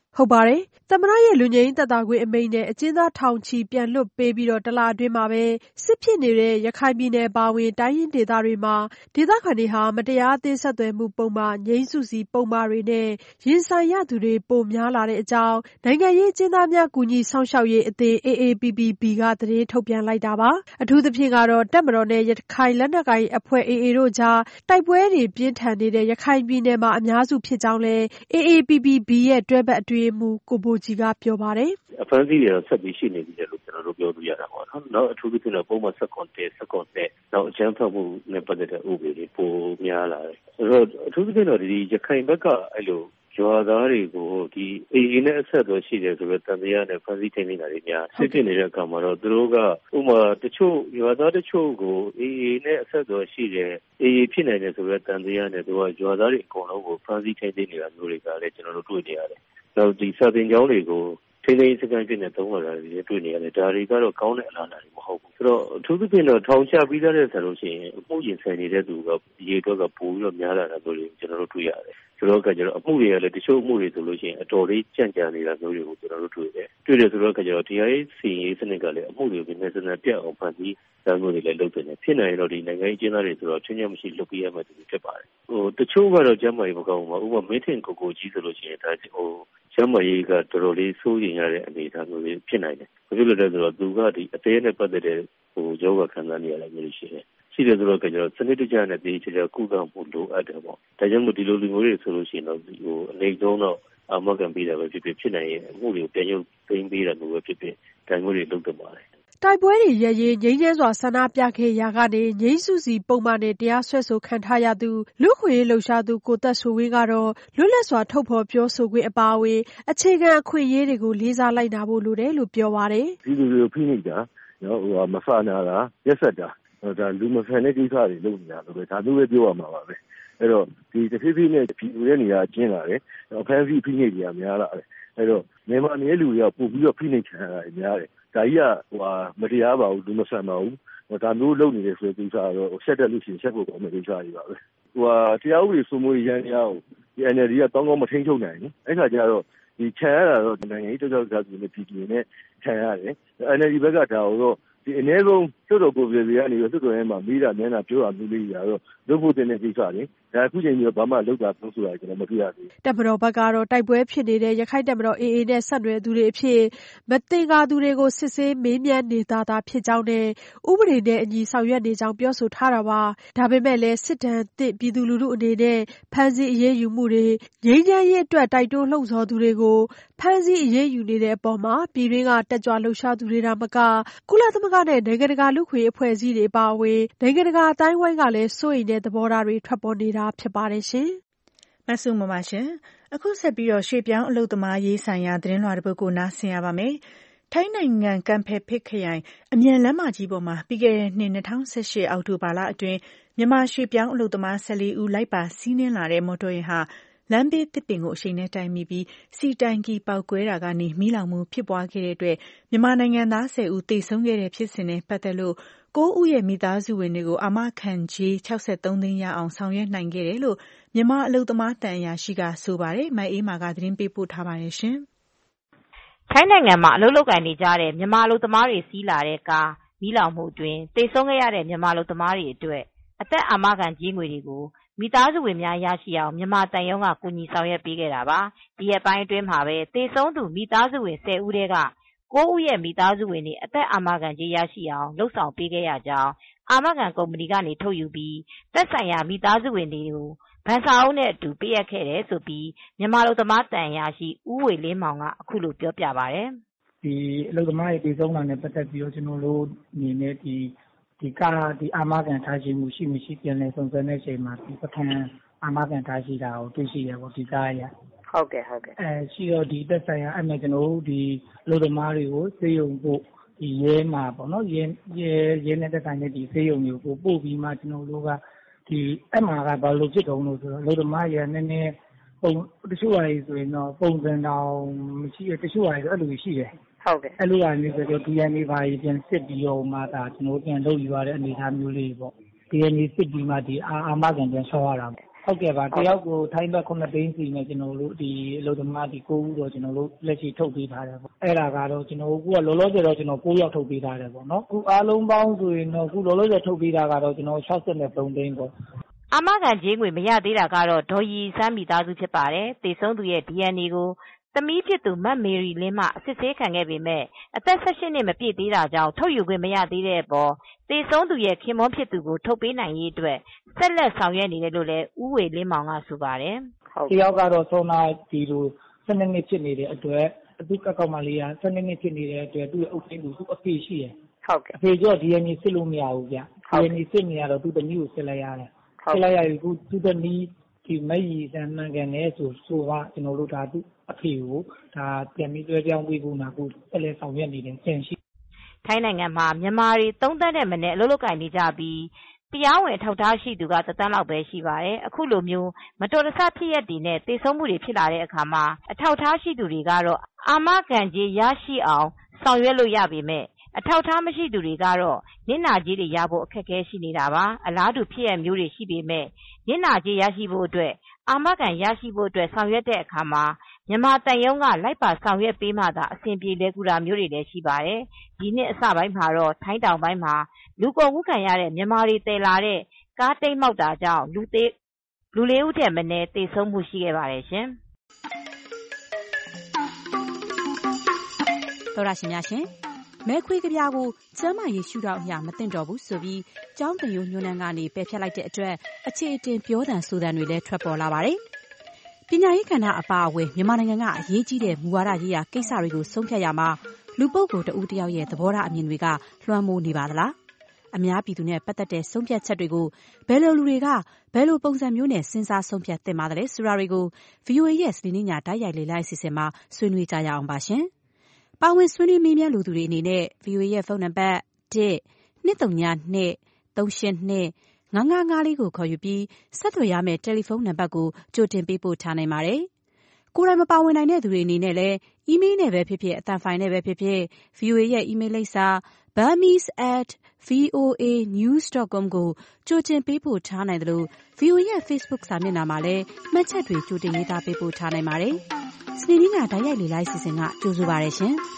ဟုတ်ပါတယ်။သမ္မတရဲ့လွတ်ငြိမ်းသက်သာခွင့်အမိန့်နဲ့အကျဉ်းသားထောင်ချီပြန်လွှတ်ပေးပြီးတလအတွင်းမှာပဲစစ်ဖြစ်နေတဲ့ရခိုင်ပြည်နယ်အပါအဝင်တိုင်းရင်းဒေသတွေမှာဒေသခံတွေဟာမတရားအသင်းဆက်သွယ်မှုပုဒ်မ၊ငြိမ်းစုစီပုဒ်မတွေနဲ့ရင်ဆိုင်ရသူတွေပိုများလာတဲ့အကြောင်းနိုင်ငံရေးအကျဉ်းသားများကူညီစောင့်ရှောက်ရေးအသင်း A A P P B ကသတင်းထုတ်ပြန်လိုက်တာပါ။အထူးသဖြင့်ကတော့တပ်မတော်နဲ့ရခိုင်လက်နက်ကိုင်အဖွဲ့ A A တို့ကြားတိုက်ပွဲတွေပြင်းထန်နေတဲ့ရခိုင်ပြည်နယ်မှာအများစုဖြစ်ကြောင်းလည်း A A P P B ရဲ့တွဲဘက်အတွင်းရေးမှူးကိုဘိုကြည်ကပြောပါတယ်။အဖမ်းဆီးတွေတော့ဆက်ပြီးရှိနေပြီလို့ကျွန်တော်တို့ပြောလို့ရတာပေါ့နော်။နောက်အထူးသဖြင့်တော့ပုံမှန်ဆက်ကွန်တက်ဆက်ကွန်တက်နောက်အကြမ်းဖက်မှုနဲ့ပတ်သက်တဲ့ဥပဒေတွေပိုများလာတယ်။အဲ့တော့အထူးသဖြင့်တော့ဒီရခိုင်ဘက်ကအဲ့လိုရွာသားတွေကိုဒီ A A နဲ့အဆက်အသွယ်ရှိတယ်ဆိုတော့တန်တရားနဲ့ဖမ်းဆီးထိန်းသိမ်းတာတွေများစစ်ဖြစ်နေတဲ့အခါမှာတော့သူတို့ကဥပမာတချို့ရွာသားတချို့ကို A A နဲ့အဆက်အသွယ်ရှိတယ် A A ဖြစ်နိုင်တယ်ဆိုတော့တန်တရားနဲ့သူကရွာသားတွေအကုန်လုံးကိုဖမ်းဆီးထိန်းသိမ်းနေတာမျိုးတွေကလည်းကျွန်တော်တို့တွေ့နေရတယ်။နောက်ဒီစာသင်ကျောင်းတွေကိုထိန်းသိမ်းစကန်ဖြစ်နေသုံးလာတာတွေတွေ့နေရတယ်။ဒါတွေကတော့ကောင်းတဲ့အလားအလာတွေမဟုတ်ဘူး။ဆိုတော့အထူးသဖြင့်တော့ထောင်ချပြီးသားတဲ့ဆိုလို့ရှိရင်အမှုရင်ဆိုင်နေတဲ့သူကရေတော့ကပိုပြီးတော့များလာတာမျိုးတွေကျွန်တော်တို့တွေ့ရတယ်။ဆိုတော့ကကျတော့အမှုတွေကလည်းတချို့အမှုတွေဆိုလို့ရှိရင်အတော်လေးကြံ့ကြာနေတာမျိုးတွေကိုကျွန်တော်တို့တွေ့တယ်။တွေ့တယ်ဆိုတော့ကကျတော့တရားရေးစီရေးစနစ်ကလည်းအမှုတွေကိုနည်းနည်းပြတ်အောင်ဖန်တီးတာမျိုးတွေလည်းလုပ်နေတယ်။ဖြစ်နိုင်တော့ဒီနိုင်ငံရေးကျင်းသားတွေဆိုတော့ချင်းချင်းမရှိလုပ်ပြရမှတူဖြစ်ပါတယ်။ဟိုတချို့ကတော့ကျမ်းမာရေးမကောင်းဘူး။ဥပမာမင်းထင်ကိုကိုကြီးဆိုလို့ရှိရင်ဒါဟိုကျမ်းမာရေးကတော်တော်လေးစိုးရိမ်ရတဲ့အနေအထားမျိုးတွေဖြစ်နိုင်တယ်။ဘာဖြစ်လို့လဲဆိုတော့သူကဒီအသေးနဲ့ပတ်သက်တဲ့ဟိုယောဂခံစားနေရတာမျိုးရှိတယ်။ရှိတယ်ဆိုတော့ကကျတော့စနစ်တကျနဲ့ဒီချာချာကုသမှုလိုအပ်တယ်ပေါ့။ဒါကြောင့်မို့ဒီလိုလူမျိုးတွေဆိုလို့ရှိရင်တော့ဟိုအနေဆုံးတော့အာမခံပေးတာပဲဖြစ်ဖြစ်ဖြစ်နိုင်ရင်အမှုတွေကိုပြန်ရုပ်သိမ်းပေးတာမျိုးပဲဖြစ်ဖြစ်ဒါမျိုးတွေလုပ်တယ်ပါတယ်။တိုက်ပွဲတွေရပ်ရေးငြိမ်းချမ်းစွာဆန္ဒပြခဲ့ရာကနေငြိမ်းစုစီပုံမှန်နဲ့တရားစွဲဆိုခံထားရသူလူခွေလှုပ်ရှားသူကိုသက်ဆိုဝင်းကတော့လွတ်လပ်စွာထုတ်ဖော်ပြောဆိုခွင့်အပါအဝင်အခြေခံအခွင့်အရေးတွေကိုလေးစားလိုက်နာဖို့လိုတယ်လို့ပြောပါတယ်။ဒီလိုဖိနှိပ်တာနော်ဟိုမဆာနာတာရက်ဆက်တာဒါလူမဆန်တဲ့ကိစ္စတွေလုပ်နေတာလို့ပဲဒါမျိုးပဲပြောရမှာပါပဲ။အဲ့တော့ဒီတစ်ဖြည်းဖြည်းနဲ့ပြည်သူရဲ့နေရာကျင်းလာတယ်။အဖမ်းဆီးဖိနှိပ်တွေကများလာတယ်။အဲ့တော့မြန်မာနယ်လူတွေကပို့ပြီးတော့ဖိနှိပ်ခံရတာများတယ်။ဒါကြီးကဟိုမတရားပါဘူးလူမဆန်ပါဘူး။ဒါမျိုးလုပ်နေတယ်ဆိုတဲ့ကိစ္စကတော့ဆက်တက်လို့ရှိရင်ဆက်ဖို့ကောင်းတဲ့ကိစ္စတွေပါပဲ။ဟိုတရားဥပဒေစိုးမိုးရေးရန်တရားကိုဒီ N L D ကတောင်းကောင်းမထိန်းချုပ်နိုင်ဘူး။အဲ့ခါကျတော့ဒီခံရတာတော့နိုင်ငံရေးကြောက်ကြောက်ကြပြီးပြည်သူတွေနဲ့ခံရတယ်။ N L D ဘက်ကဒါကိုတော့ဒီအနည်းဆုံးကျွတ်တော်ကိုပြည်စီကနေပြီးသွတ်တော်ရဲမှာမိတာမျက်နှာပြောတာမျိုးလေးတွေကတော့လုပ်ဖို့တင်တဲ့ကိစ္စတွေဒါအခုချိန်ကြီးတော့ဘာမှလုပ်တာသုံးဆိုတာကျွန်တော်မတွေ့ရသေးဘူး။တပ်မတော်ဘက်ကတော့တိုက်ပွဲဖြစ်နေတဲ့ရခိုင်တပ်မတော် A A နဲ့ဆက်နွယ်သူတွေအဖြစ်မတင်ကားသူတွေကိုစစ်ဆေးမေးမြန်းနေတာသာဖြစ်ကြောင်းနဲ့ဥပဒေနဲ့အညီဆောင်ရွက်နေကြောင်းပြောဆိုထားတာပါ။ဒါပေမဲ့လည်းစစ်တမ်းသစ်ပြည်သူလူထုအနေနဲ့ဖမ်းဆီးအရေးယူမှုတွေငြိမ်းချမ်းရေးအတွက်တိုက်တွန်းလှုံ့ဆော်သူတွေကိုဖမ်းဆီးအရေးယူနေတဲ့အပေါ်မှာပြည်တွင်းကတက်ကြွလှုပ်ရှားသူတွေဒါမကကုလသမဂ္ဂနဲ့နိုင်ငံတကာလူ့အခွင့်အရေးအဖွဲ့အစည်းတွေအပါအဝင်နိုင်ငံတကာအတိုင်းအဝိုင်းကလည်းစိုးရိမ်တဲ့သဘောထားတွေထွက်ပေါ်နေတာဖြစ်ပါတယ်ရှင်။မဆုမမရှင်အခုဆက်ပြီးတော့ရွှေ့ပြောင်းအလုပ်သမားရေးဆိုင်ရာသတင်းလွှာတစ်ပုဒ်ကိုနားဆင်ရပါမယ်။ထိုင်းနိုင်ငံကမ်ဖယ်ဖစ်ခရိုင်အမြန်လမ်းမကြီးပေါ်မှာပြီးခဲ့တဲ့နှစ်၂၀၁၈အောက်တိုဘာလအတွင်းမြန်မာရွှေ့ပြောင်းအလုပ်သမား၁၄ဦးလိုက်ပါစီးနင်းလာတဲ့မော်တော်ယာဉ်ဟာလမ်းဘေးသစ်ပင်ကိုအရှိန်နဲ့တိုက်မိပြီးစီတိုင်ကီပေါက်ကွဲတာကနေမီးလောင်မှုဖြစ်ပွားခဲ့တဲ့အတွက်မြန်မာနိုင်ငံသား၁၀ဦးသေဆုံးခဲ့တဲ့ဖြစ်စဉ်နဲ့ပတ်သက်လို့၉ဦးရဲ့မိသားစုဝင်တွေကိုအာမခံကြေး၆၃သိန်းရအောင်ဆောင်ရွက်နိုင်ခဲ့တယ်လို့မြန်မာအလုပ်သမားတန်အရာရှိကဆိုပါတယ်။မအေးမာကသတင်းပေးပို့ထားပါတယ်ရှင်။ထိုင်းနိုင်ငံမှာအလုပ်လုပ်ကိုင်နေကြတဲ့မြန်မာအလုပ်သမားတွေစီးလာတဲ့ကားမီးလောင်မှုအတွင်းသေဆုံးခဲ့ရတဲ့မြန်မာအလုပ်သမားတွေအတွက်အသက်အာမခံကြေးငွေတွေကိုမိသားစုဝင်များရရှိအောင်မြန်မာတန်ရုံးကကူညီဆောင်ရွက်ပေးခဲ့တာပါ။ဒီရက်ပိုင်းအတွင်းမှာပဲသေဆုံးသူမိသားစုဝင်၁၀ဦးထဲက၉ဦးရဲ့မိသားစုဝင်တွေအသက်အာမခံကြေးရရှိအောင်လှုပ်ဆောင်ပေးခဲ့ရကြောင်းအာမခံကုမ္ပဏီကနေထုတ်ယူပြီးသက်ဆိုင်ရာမိသားစုဝင်တွေကိုဘဏ်စာအုပ်နဲ့အတူပေးအပ်ခဲ့တယ်ဆိုပြီးမြန်မာအလုပ်သမားတန်အရာရှိဦးဝေလင်းမောင်ကအခုလိုပြောပြပါတယ်။ဒီအလုပ်သမားတွေသေဆုံးတာနဲ့ပတ်သက်ပြီးတော့ကျွန်တော်တို့အနေနဲ့ဒီဒီကားဒီအာမခံထားရှိမှုရှိမရှိပြန်လည်စုံစမ်းတဲ့အချိန်မှာဒီပထမအာမခံထားရှိတာကိုတွေ့ရှိရပေါ့ဒီကားရဟုတ်ကဲ့ဟုတ်ကဲ့အဲရှိတော့ဒီသက်ဆိုင်ရာအဲ့မှာကျွန်တော်တို့ဒီအလုပ်သမားတွေကိုစေယုံဖို့ဒီရဲမှာပေါ့နော်ရဲရဲရဲနဲ့တက်ဆိုင်တဲ့ဒီစေယုံတွေကိုပို့ပြီးမှကျွန်တော်တို့ကဒီအဲ့မှာကဘာလို့ဖြစ်တုံးလို့ဆိုတော့အလုပ်သမားရနည်းနည်းပုံတချို့ဟာတွေဆိုရင်တော့ပုံစံတောင်မရှိတချို့ဟာတွေဆိုအဲ့လိုရှိတယ်ဟုတ်ကဲ့အဲ့လိုကနေဆိုတော့ D N A ဘာကြီးပြန်စစ်ပြီးတော့မှဒါကျွန်တော်ပြန်လုပ်ယူရတဲ့အနေအထားမျိုးလေးပေါ့ D N A စစ်ပြီးမှဒီအာအာမခံပြန်ဆောက်ရတာဟုဟုတ်ကဲ့ပါတယောက်ကိုထိုင်းဘက်ခုနှစ်သိန်းစီနဲ့ကျွန်တော်တို့ဒီအလုပ်သမားဒီကိုဦးတော့ကျွန်တော်တို့လက်ရှိထုတ်ပေးထားတယ်ပေါ့အဲ့ဒါကတော့ကျွန်တော်တို့ကလောလောဆယ်တော့ကျွန်တော်ကိုးယောက်ထုတ်ပေးထားတယ်ပေါ့နော်အခုအားလုံးပေါင်းဆိုရင်တော့အခုလောလောဆယ်ထုတ်ပေးတာကတော့ကျွန်တော်၆၃သိန်းပေါ့အာမခံကြေးငွေမရသေးတာကတော့ဒေါ်ရီစမ်းမိသားစုဖြစ်ပါတယ်တေဆုံးသူရဲ့ ဒီ အန် အေ ကိုသမီးဖြစ်သူမတ်မေရီလင်းမှအစစ်ဆေးခံခဲ့ပေမဲ့အသက်၁၈နှစ်မပြည့်သေးတာကြောင့်ထုတ်ယူခွင့်မရသေးတဲ့အပေါ်တေဆုံးသူရဲ့ခင်မွန်းဖြစ်သူကိုထုတ်ပေးနိုင်ရေးအတွက်ဆက်လက်ဆောင်ရွက်နေတယ်လို့လည်းဦးဝေလင်းမောင်ကဆိုပါတယ်တယောက်ကတော့ဆောနာဒီလို၁၂နှစ်ဖြစ်နေတဲ့အတွက်သူကကောက်မလေးက၁၂နှစ်ဖြစ်နေတဲ့အတွက်သူ့ရဲ့အုပ်ထိန်းသူသူအဖေရှိတယ်ဟုတ်ကဲ့အဖေကျော် ဒီ အန် အေ စစ်လို့မရဘူးဗျ ဒီ အန် အေ စစ်နေရတော့သူသမီးကိုစစ်လိုက်ရတယ်စစ်လိုက်ရပြီခုသူသမီးဒီမက်ရီစံမှန်ကန်နေဆိုဆိုတာကျွန်တော်တို့ဒါသူအဖေကိုဒါပြန်ပြီးတွဲပြောင်းပေးဖို့နာကိုဆက်လက်ဆောင်ရွက်နေတယ်ကျန်ရှိထိုင်းနိုင်ငံမှာမြန်မာတွေသုံးသန်းတဲ့မနဲ့အလုပ်လုပ်ကိုင်နေကြပြီးတရားဝင်ထောက်ထားရှိသူကတသန်းလောက်ပဲရှိပါတယ်အခုလိုမျိုးမတော်တဆဖြစ်ရက်တွေနဲ့တေဆုံးမှုတွေဖြစ်လာတဲ့အခါမှာအထောက်ထားရှိသူတွေကတော့အာမခံကြေးရရှိအောင်ဆောင်ရွက်လို့ရပေမဲ့အထောက်ထားမရှိသူတွေကတော့နစ်နာကြေးတွေရဖို့အခက်အခဲရှိနေတာပါအလားတူဖြစ်ရမျိုးတွေရှိပေမဲ့နစ်နာကြေးရရှိဖို့အတွက်အာမခံရရှိဖို့အတွက်ဆောင်ရွက်တဲ့အခါမှာမြန်မာတန်ယုံကလိုက်ပါဆောင်ရွက်ပေးမှသာအဆင်ပြေလဲကူတာမျိုးတွေလည်းရှိပါတယ်ဒီနှစ်အစပိုင်းမှာတော့ထိုင်းတောင်ပိုင်းမှာလူကုန်ကူးခံရတဲ့မြန်မာတွေတည်လာတဲ့ကားတိတ်မောက်တာကြောင့်လူသေးလူလေးဦးထက်မနည်းသေဆုံးမှုရှိခဲ့ပါတယ်ရှင်သောရရှင်များရှင်မဲခွေးကြပြားကိုကျမ်းမာရေးရှုထောင့်အရာမသိတော့ဘူးဆိုပြီးကျောင်းတင်ရိုးညွှန်းနှန်းကနေပယ်ဖျက်လိုက်တဲ့အတွက်အခြေအတင်ပြောတန်ဆိုတန်တွေလည်းထွက်ပေါ်လာပါတယ်။ပညာရေးကဏ္ဍအပါအဝင်မြန်မာနိုင်ငံကအရေးကြီးတဲ့မူဝါဒရေးရာကိစ္စတွေကိုဆုံးဖြတ်ရမှာလူပုဂ္ဂိုလ်တဦးတယောက်ရဲ့သဘောထားအမြင်တွေကလွှမ်းမိုးနေပါသလား။အများပြည်သူနဲ့ပတ်သက်တဲ့ဆုံးဖြတ်ချက်တွေကိုဘယ်လိုလူတွေကဘယ်လိုပုံစံမျိုးနဲ့စဉ်းစားဆုံးဖြတ်သင့်ပါသလဲဆိုတာတွေကို ဗီအိုအေ ရဲ့စနေညတိုက်ရိုက်လေ့လာအစီအစဉ်မှာဆွေးနွေးကြရအောင်ပါရှင်။ပါဝင်ဆွေးနွေးမေးမြန်းလူသူတွေအနေနဲ့ ဗီအိုအေ ရဲ့ဖုန်းနံပါတ်၁ ၂၃၂ ၃၈၂ ၅၅၅လေးကိုခေါ်ယူပြီးဆက်သွယ်ရမယ့်တယ်လီဖုန်းနံပါတ်ကိုကြိုတင်ပေးပို့ထားနိုင်ပါတယ်။ကိုယ်တိုင်မပါဝင်နိုင်တဲ့သူတွေအနေနဲ့လည်းအီးမေးလ်နဲ့ပဲဖြစ်ဖြစ်အသံဖိုင်နဲ့ပဲဖြစ်ဖြစ် ဗီအိုအေ ရဲ့အီးမေးလ်လိပ်စာ burmese at voa news dot com ကိုကြိုတင်ပေးပို့ထားနိုင်တယ်လို့ ဗီအိုအေ ရဲ့ Facebook စာမျက်နှာမှာလည်းမှတ်ချက်တွေကြိုတင်ရေးသားပေးပို့ထားနိုင်ပါတယ်။စနေနေ့ညတိုက်ရိုက်လေ့လာအစီအစဉ်ကကြိုဆိုပါရရှင်။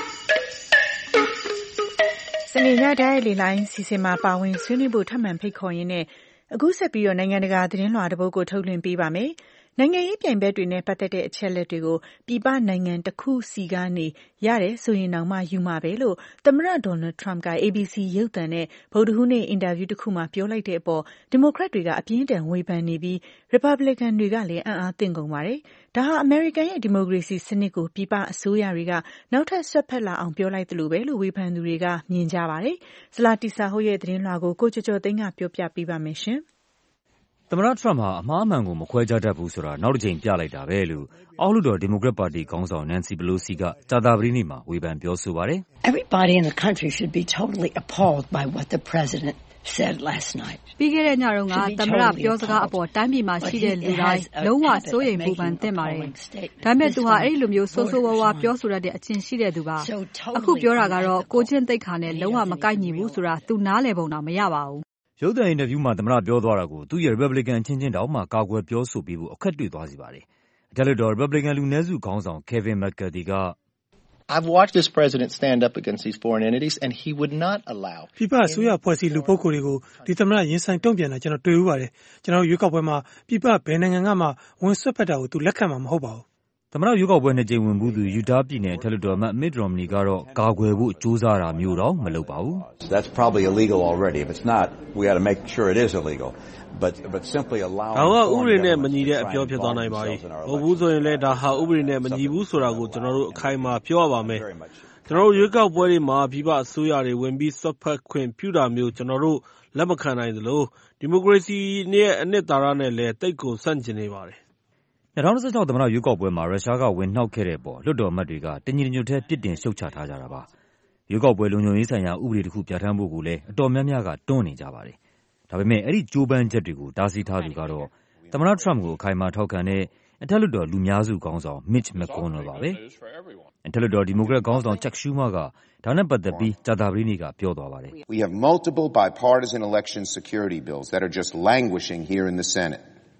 စနေညတိုက်ရိုက်လေ့လာအစီအစဉ်မှာပါဝင်ဆွေးနွေးဖို့ထပ်မံဖိတ်ခေါ်ရင်းနဲ့အခုဆက်ပြီးတော့နိုင်ငံတကာသတင်းလွှာတစ်ပုဒ်ကိုထုတ်လွှင့်ပေးပါမယ်။နိုင်ငံရေးပြိုင်ဘက်တွေနဲ့ပတ်သက်တဲ့အချက်လက်တွေကိုပြည်ပနိုင်ငံတစ်ခုစီကနေရတယ်ဆိုရင်တောင်မှယူမှာပဲလို့သမ္မတဒေါ်နယ်ထရမ့်က အေဘီစီ ရုပ်သံနဲ့ဗုဒ္ဓဟူးနေ့အင်တာဗျူးတစ်ခုမှာပြောလိုက်တဲ့အပေါ်ဒီမိုကရက်တွေကအပြင်းအထန်ဝေဖန်နေပြီးရီပတ်ဘလစ်ကန်တွေကလည်းအံ့အားသင့်ကုန်ပါတယ်။ဒါဟာအမေရိကန်ရဲ့ဒီမိုကရေစီစနစ်ကိုပြည်ပအစိုးရတွေကနောက်ထပ်ဆွတ်ဖက်လာအောင်ပြောလိုက်တယ်လို့ပဲလို့ဝေဖန်သူတွေကမြင်ကြပါတယ်။ဇလာတီဆာဟုတ်ရဲ့သတင်းလွှာကိုကိုကျော်ကျော်သိန်းကပြောပြပေးပါမယ်ရှင်။သမ္မတထရမ့်ဟာအမှားအမှန်ကိုမခွဲခြားတတ်ဘူးဆိုတာနောက်တစ်ချိန်ပြလိုက်တာပဲလို့အောက်လွှတ်တော်ဒီမိုကရက်ပါတီခေါင်းဆောင်နန်စီပလိုစီကကြာသပတေးနေ့မှာဝေဖန်ပြောဆိုပါတယ်။ Everybody in the country should be totally appalled by what the president said last night. ပြီးခဲ့တဲ့ညတုန်းကသမ္မတပြောစကားအပေါ်တိုင်းပြည်မှာရှိတဲ့လူတိုင်းလုံးဝစိုးရိမ်ပူပန်သင့်ပါတယ်။ဒါပေမဲ့သူဟာအဲ့ဒီလိုမျိုးဆိုးဆိုးဝါးဝါပြောဆိုရတဲ့အကျင့်ရှိတဲ့သူပါ။အခုပြောတာကတော့ကိုချင်းသိက္ခာနဲ့လုံးဝမကိုက်ညီဘူးဆိုတာသူနားလည်ပုံတော့မရပါဘူး။ရုပ်သံအင်တာဗျူးမှာသမ္မတပြောသွားတာကိုသူ့ရဲ့ Republican ချင်းချင်းတောင်မှကာကွယ်ပြောဆိုပြီးဖို့အခက်တွေ့သွားစေပါတယ်။အထက်လွှတ်တော် Republican လူနည်းစုခေါင်းဆောင် Kevin McCarthy က I've watched this president stand up against these foreign entities and he would not allow ပြည်ပအစိုးရဖွဲ့စည်းလူပုဂ္ဂိုလ်တွေကိုဒီသမ္မတရင်ဆိုင်တုံ့ပြန်တာကျွန်တော်တွေ့ဦးပါတယ်။ကျွန်တော်ရွေးကောက်ပွဲမှာပြည်ပဘယ်နိုင်ငံကမှဝင်ဆွတ်ဖက်တာကိုသူလက်ခံမှာမဟုတ်ပါဘူး။သမ္မတရွေးကောက်ပွဲနှစ်ကြိမ်ဝင်ဘူးသူယူတာပြည်နယ်အထက်လွှတ်တော်အမတ် Mitt Romney ကတော့ကာကွယ်ဖို့ကြိုးစားတာမျိုးတော့မလုပ်ပါဘူး။ That's probably illegal already. If it's not, we got to make sure it is illegal. But but simply allow ဒါကဥပဒေနဲ့မညီတဲ့အပြောဖြစ်သွားနိုင်ပါ යි ။ဟုတ်ဘူးဆိုရင်လည်းဒါဟာဥပဒေနဲ့မညီဘူးဆိုတာကိုကျွန်တော်တို့အခိုင်အမာပြောရပါမယ်။ကျွန်တော်တို့ရွေးကောက်ပွဲတွေမှာပြည်ပအစိုးရတွေဝင်ပြီးဆွတ်ဖက်ခွင့်ပြုတာမျိုးကျွန်တော်တို့လက်မခံနိုင်သလိုဒီမိုကရေစီရဲ့အနှစ်သာရနဲ့လည်းတိတ်ကိုဆန့်ကျင်နေပါတယ်။၂၀၁၆သမ္မတရွေးကောက်ပွဲမှာရုရှားကဝင်နှောက်ခဲ့တဲ့အပေါ်လွှတ်တော်အမတ်တွေကတညီတညွတ်တည်းပြစ်တင်ရှုတ်ချထားကြတာပါ။ရွေးကောက်ပွဲလုံခြုံရေးဆိုင်ရာဥပဒေတစ်ခုပြဋ္ဌာန်းဖို့ကိုလည်းအတော်များများကတွန်းနေကြပါတယ်။ဒါပေမဲ့အဲ့ဒီကြိုးပမ်းချက်တွေကိုတားဆီးထားသူကတော့သမ္မတထရမ့်ကိုအခိုင်အမာထောက်ခံတဲ့အထက်လွှတ်တော်လူများစုခေါင်းဆောင် Mitch McConnell ပါပဲ။အထက်လွှတ်တော်ဒီမိုကရက်ခေါင်းဆောင် Chuck Schumer ကဒါနဲ့ပတ်သက်ပြီးကြာသပတေးနေ့ကပြောသွားပါတယ်။ We have multiple bipartisan election security bills that are just languishing here in the Senate.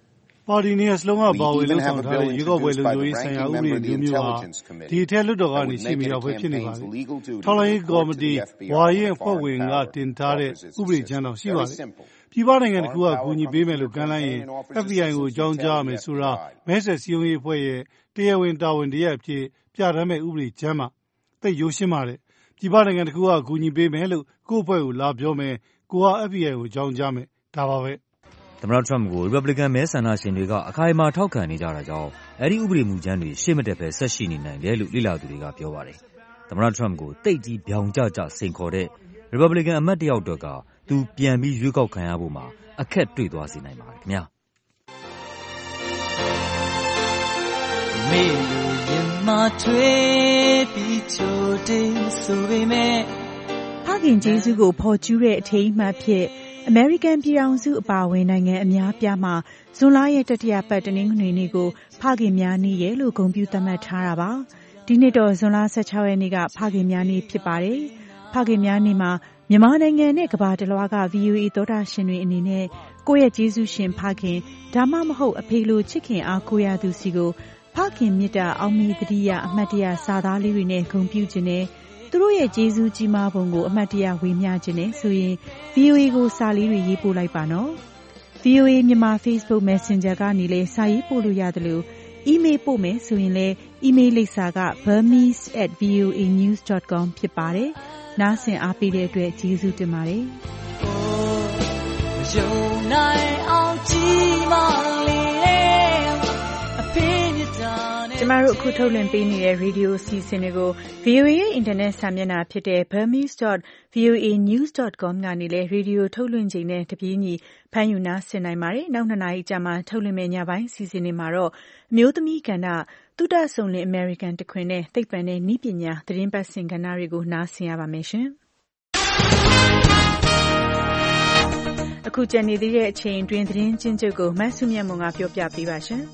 ပါတီနှစ်ရပ်စလုံးကပါဝင်လှုပ်ဆောင်ထားတဲ့ရွေးကောက်ပွဲလုံခြုံရေးဆိုင်ရာဥပဒေမျိုးမျိုးဟာဒီအထက်လွှတ်တော်ကနေရှိမရောက်ပဲဖြစ်နေပါတယ်။ထောက်လှမ်းရေးကော်မတီဝါရင်အဖွဲ့ဝင်ကတင်ထားတဲ့ဥပဒေကြမ်းတော်ရှိပါတယ်။ပြည်ပနိုင်ငံတစ်ခုကကူညီပေးမယ်လို့ကမ်းလှမ်းရင် F B I ကိုအကြောင်းကြားရမယ်ဆိုတာမဲဆွယ်စည်းရုံးရေးအဖွဲ့ရဲ့တရားဝင်တာဝန်တရားအဖြစ်ပြဋ္ဌာန်းမဲ့ဥပဒေကြမ်းမှာသိရိုးရှင်းပါတယ်။ပြည်ပနိုင်ငံတစ်ခုကကူညီပေးမယ်လို့ကိုယ့်အဖွဲ့ကိုလာပြောမယ်ကိုက F B I ကိုအကြောင်းကြားမယ်ဒါပါပဲ။သမ္မတ Trump ကို Republican မဲဆန္ဒရှင်တွေကအခိုင်အမာထောက်ခံနေကြတာကြောင့်အဲဒီဥပဒေမူကြမ်းတွေရှေ့မတက်ဘဲဆက်ရှိနေနိုင်တယ်လို့လေ့လာသူတွေကပြောပါတယ်။သမ္မတ Trump ကိုတိတ်ကြီးပြောင်ကျကျစိန်ခေါ်တဲ့ Republican အမတ်တယောက်တော့ကသူပြန်ပြီးရွေးကောက်ခံရဖို့မှာအခက်တွေ့သွားစေနိုင်ပါတယ်ခင်ဗျာ။မေလိုရင်မထွေးပြီးချိုတေးဆိုပေမဲ့ဖခင်ဂျေဇုကိုဖော်ကျူးတဲ့အထိမ်းအမှတ်ဖြစ်အမေရိကန်ပြည်ထောင်စုအပါအဝင်နိုင်ငံအများပြားမှာဇွန်လရဲ့တတိယပတ်တနင်္ဂနွေနေ့ကိုဖခင်များနေ့ရဲ့လို့ဂုဏ်ပြုသတ်မှတ်ထားတာပါ။ဒီနှစ်တော့ဇွန်လဆယ့်ခြောက်ရက်နေ့ကဖခင်များနေ့ဖြစ်ပါတယ်။ဖခင်များနေ့မှာမြန်မာနိုင်ငံနဲ့ကမ္ဘာတစ်လွှားက V O A သောတာရှင်တွေအနေနဲ့ကိုယ့်ရဲ့ကျေးဇူးရှင်ဖခင်ဒါမှမဟုတ်အဖေလိုချစ်ခင်အားကိုးရသူစီကိုဖခင်မြတ်တာအောက်မေ့တတိယအမှတ်တရစာသားလေးတွေနဲ့ဂုဏ်ပြုခြင်းနဲ့သူတို့ရဲ့ကျေးဇူးကြီးမားပုံကိုအမှတ်တရဝေမျှခြင်းနဲ့ဆိုရင် V O A ကိုစာလေးတွေရေးပို့လိုက်ပါနော်။ V O A မြန်မာ Facebook Messenger ကနေလည်းစာရေးပို့လို့ရတယ်လို့ email ပို့မယ်ဆိုရင်လည်း email လိပ်စာက burmese at voanews dot com ဖြစ်ပါတယ်။နားဆင်အားပေးတဲ့အတွက်ကျေးဇူးတင်ပါတယ်။ယုံနိုင်အောင်ကြည်မလေးအဖေမြတ်တာကျမတို့အခုထုတ်လွှင့်ပေးနေတဲ့ရေဒီယိုအစီအစဉ်တွေကို V O A ရဲ့အင်တာနက်စာမျက်နှာဖြစ်တဲ့ burmese dot voanews dot com ကနေလည်းရေဒီယိုထုတ်လွှင့်ချိန်နဲ့တပြေးညီဖမ်းယူနားဆင်နိုင်ပါတယ်။နောက်နှစ်နာရီကြာမှထုတ်လွှင့်မယ့်ညပိုင်းအစီအစဉ်တွေမှာတော့အမျိုးသမီးကဏ္ဍသုတဆုံလင် American တခွင်နဲ့သိပ္ပံနဲ့နည်းပညာသတင်းပတ်စဉ်ကဏ္ဍတွေကိုနားဆင်ရပါမယ်ရှင်။အခုကြံနေသေးတဲ့အချိန်တွင်သတင်းချင်းချုပ်ကိုမဆုမြတ်မွန်ကပြောပြပေးပါရှင်။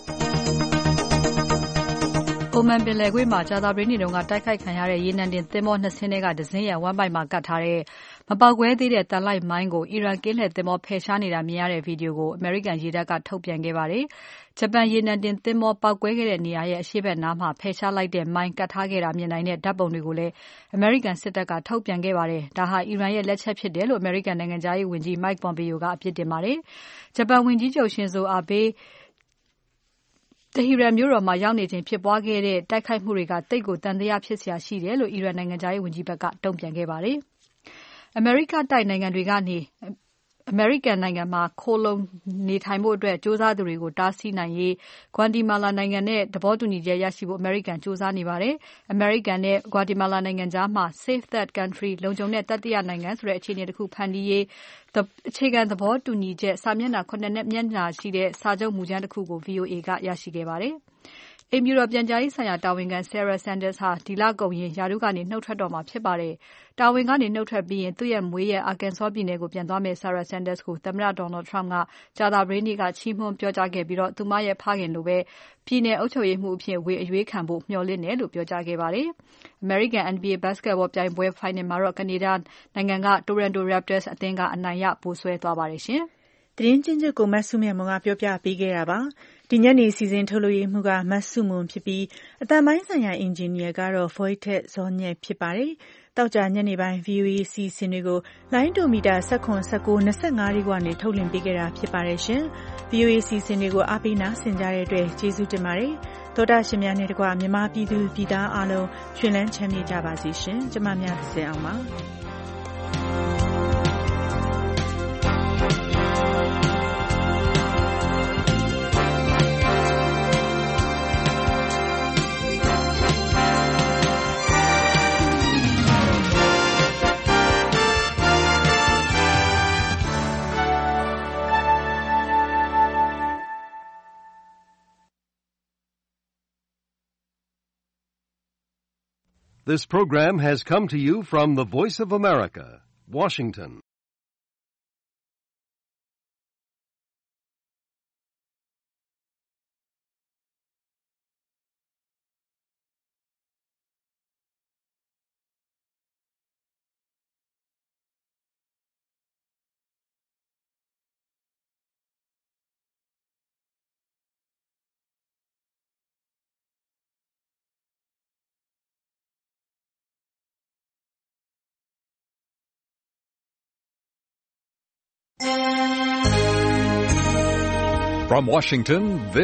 အိုမန်ပင်လယ်ကွေ့မှာကြာသပတေးနေ့တုန်းကတိုက်ခိုက်ခံရတဲ့ရေနံတင်သင်္ဘောနှစ်စင်းကဒဇင်းရံဝမ်းပိုက်မှာကတ်ထားတဲ့မပေါက်ကွဲသေးတဲ့တန်လိုက်မိုင်းကိုအီရန်ကင်းလှည့်သင်္ဘောဖယ်ရှားနေတာမြင်ရတဲ့ဗီဒီယိုကိုအမေရိကန်ရေတပ်ကထုတ်ပြန်ခဲ့ပါတယ်။ဂျပန်ရေနံတင်သင်္ဘောပေါက်ကွဲခဲ့တဲ့နေရာရဲ့အရှေ့ဘက်နားမှာဖယ်ရှားလိုက်တဲ့မိုင်းကတ်ထားခဲ့တာမြင်နိုင်တဲ့ဓာတ်ပုံတွေကိုလည်းအမေရိကန်စစ်တပ်ကထုတ်ပြန်ခဲ့ပါတယ်။ဒါဟာအီရန်ရဲ့လက်ချက်ဖြစ်တယ်လို့အမေရိကန်နိုင်ငံသားရေးဝန်ကြီး Mike Pompeo ကအပြစ်တင်ပါတယ်။ဂျပန်ဝန်ကြီးချုပ် Shinzo Abeတဟီရန်မြို့တော်မှာရောက်နေချိန်ဖြစ်ပွားခဲ့တဲ့တိုက်ခိုက်မှုတွေကတိတ်ကိုတန်တရားဖြစ်စရာရှိတယ်လို့အီရန်နိုင်ငံသားရေးဝန်ကြီးဘက်ကတုံ့ပြန်ခဲ့ပါတယ်။ အမေရိကတိုက်နိုင်ငံတွေကနေအမေရိကန်နိုင်ငံမှာခိုလုံနေထိုင်ဖို့အတွက်စ조사သူတွေကိုတားဆီးနိုင်ရေးဂွါတီမာလာနိုင်ငံနဲ့သဘောတူညီချက်ရရှိဖို့အမေရိကန်စ조사နေပါတယ်။အမေရိကန်နဲ့ဂွါတီမာလာနိုင်ငံကြားမှာ Safe Third Country လုံခြုံတဲ့တတိယနိုင်ငံဆိုတဲ့အခြေအနေတစ်ခုဖန်တီးရေးအခြေခံသဘောတူညီချက်စာမျက်နှာခုနှစ်မျက်နှာရှိတဲ့စာချုပ်မူကြမ်းတစ်ခုကို V O A ကရရှိခဲ့ပါတယ်။အိမ်ဖြူတော်ပြန်ကြားရေးဆိုင်ရာတာဝန်ခံ Sarah Sanders ဟာဒီလကုန်ရင်ရာထူးကနေနှုတ်ထွက်တော့မှာဖြစ်ပါတယ်။တာဝန်ကနေနှုတ်ထွက်ပြီးရင်သူ့ရဲ့မွေးရဲ့ Arkansas ပြည်နယ်ကိုပြန်သွားမယ့် Sarah Sanders ကိုသမ္မတ Donald Trump ကကြာသပတေးနေ့ကချီးမွမ်းပြောကြားခဲ့ပြီးသူမရဲ့ဖခင်လိုပဲပြည်နယ်အုပ်ချုပ်ရေးမှူးအဖြစ်ဝေအရွေးခံဖို့မျှော်လင့်တယ်လို့ပြောကြားခဲ့ပါတယ်။ American N B A Basketball ပြိုင်ပွဲ Final မှာတော့ကနေဒါနိုင်ငံက Toronto Raptors အသင်းကအနိုင်ရဗိုလ်စွဲသွားပါတယ်ရှင်။သတင်းချင်းချုပ်ကိုမဆုမြတ်မွန်ကပြောပြပေးခဲ့တာပါ။ဒီညနေစီစဉ်ထုတ်လွှင့်မှုကမဆုမွန်ဖြစ်ပြီးအတန်ပိုင်းဆိုင်ရာအင်ဂျင်နီယာကတော့ Voitet ဇော်ညက်ဖြစ်ပါတယ်။တောက်ကြညနေပိုင်း V O A စီစဉ်တွေကိုလိုင်းဒိုမီတာ၁၇ ၁၉ ၂၅တွေကနေထုတ်လွှင့်ပေးခဲ့တာဖြစ်ပါတယ်ရှင်။ V O A စီစဉ်တွေကိုအားပေးနာဆင်ကြတဲ့အတွက်ကျေးဇူးတင်ပါတယ်။သောတာရှင်များနဲ့တကွမြန်မာပြည်သူပြည်သားအားလုံးရှင်လန်းချမ်းမြေ့ကြပါစေရှင်။ကျမများစင်အောင်ပါ။ This program has come to you from the Voice of America, Washington. From Washington, this